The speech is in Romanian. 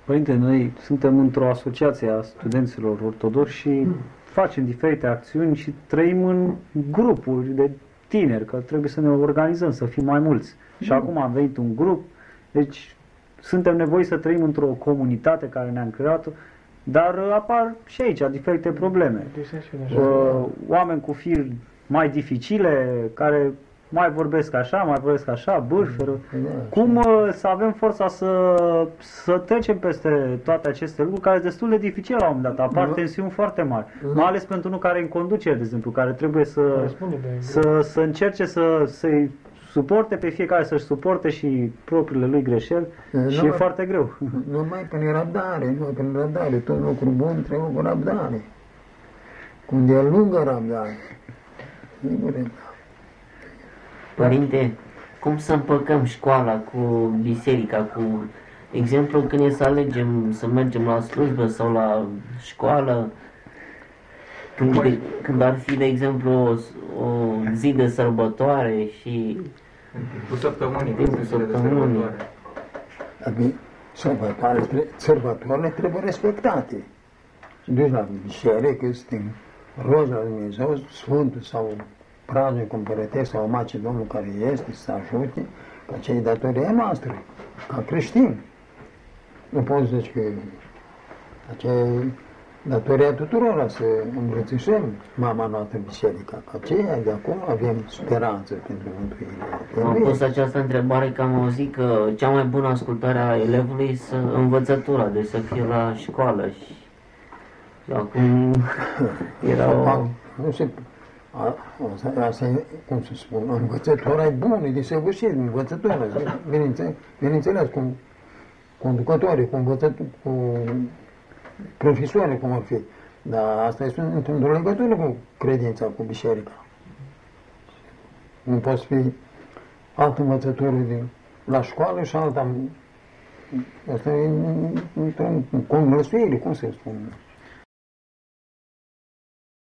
Părinte, noi suntem într-o asociație a studenților ortodoxi și facem diferite acțiuni și trăim în grupuri de tineri, că trebuie să ne organizăm, să fim mai mulți. Și acum am venit un grup, deci suntem nevoiți să trăim într-o comunitate care ne-am creat, dar apar și aici diferite probleme. Oameni cu firi mai dificile, care mai vorbesc așa, bârferă. Cum să avem forța să trecem peste toate aceste lucruri, care sunt destul de dificile la un moment dat, apar tensiuni foarte mari. Mai ales pentru unul care e în conducere, de exemplu, care trebuie să încerce să-i suporte pe fiecare, să-și suporte și propriile lui greșeli și e foarte greu. Numai prin răbdare, tot lucru bun trebuie cu răbdare. Cum de lungă răbdare. Părinte, cum să împăcăm școala cu biserica, cu exemplu când e să alegem să mergem la slujbă sau la școală, când ar fi, de exemplu, o zi de sărbătoare și cu săptămâni, sărbătoarele trebuie respectate. Și duci la biserică, să te rogi la Dumnezeu, Sfântul sau prazul cumpărătesc sau mace Domnul care este, să ajute, că aceea e datoria noastră, ca creștini. Nu poți zice că aceea e datoria tuturor să îmbrățișăm mama noastră biserica, că aceea de acolo avem speranță pentru mântuire. Am pus această întrebare că am auzit că cea mai bună ascultare a elevului este învățătura, deci să fie la școală și acum era o... Asta e, cum să spun, învățătura e bună, e desăvârșit, învățătura, bineînțeles, cu conducătorii, cu profesorii, cum ar fi. Dar asta este într-o legătură cu credința, cu biserica. Nu poți fi altă învățătură la școală și alta. Asta e într-o convățuire, cum să spun.